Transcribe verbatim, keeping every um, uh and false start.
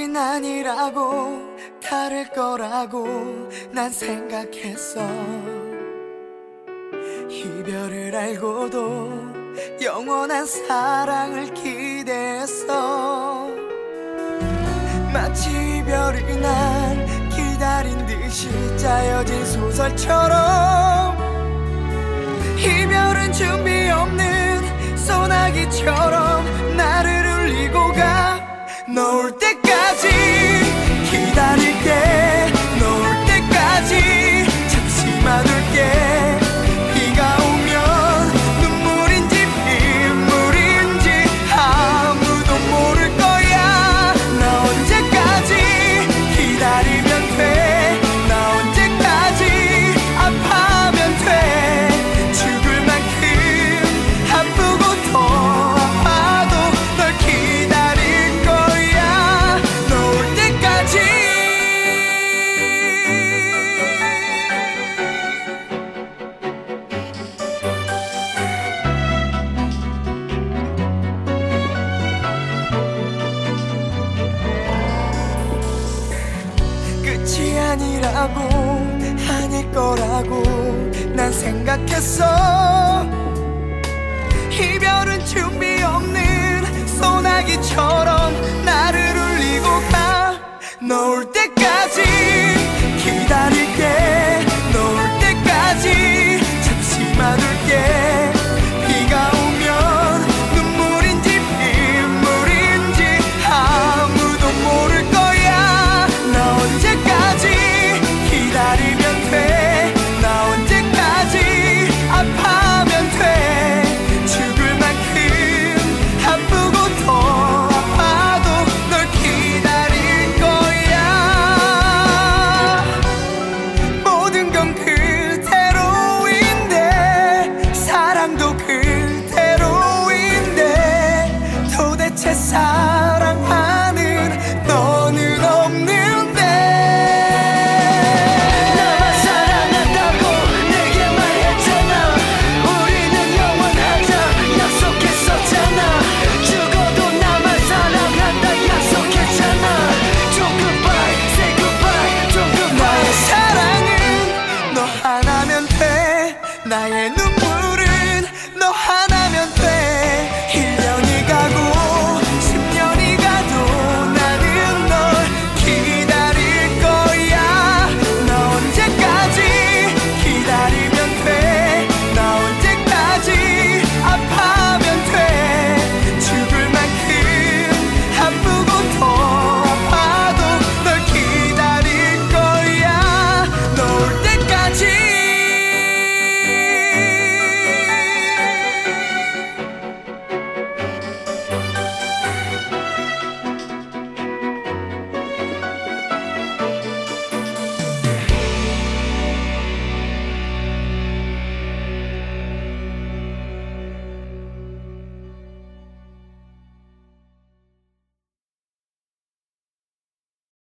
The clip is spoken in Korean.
끝이 아니라고 다를 거라고 난 생각했어. 이별을 알고도 영원한 사랑을 기대했어. 마치 이별이 날 기다린 듯이 짜여진 소설처럼 이별은 준비 없는 소나기처럼 나를 울리고 가. 너 올 때까지 기다릴게. 너 올 때까지 잠시만 울게. 비가 오면 눈물인지 빗물인지 아무도 모를 거야. 나 언제까지 기다리면 돼. 나 언제까지 아파하면 돼. 죽을 만큼 아프고 더 아파도 널 기다릴 거야. 너 올 때까지. 끝이 아니라고 아닐 거라고 난 생각했어. 이별은 준비 없는 소나기처럼 나를 울리고 가. 너 올 때까지 기다릴게. 너 올 때까지 잠시만 울게. 비가 오면 눈물인지 빗물인지 아무도 모를 거야. 나 언제까지 기다리면 돼. 나 언제까지 아파하면 돼. 죽을 만큼 아프고 더 아파도 널 기다릴 거야. 모든 건 그대로인데 사랑도 그대로인데 도대체 사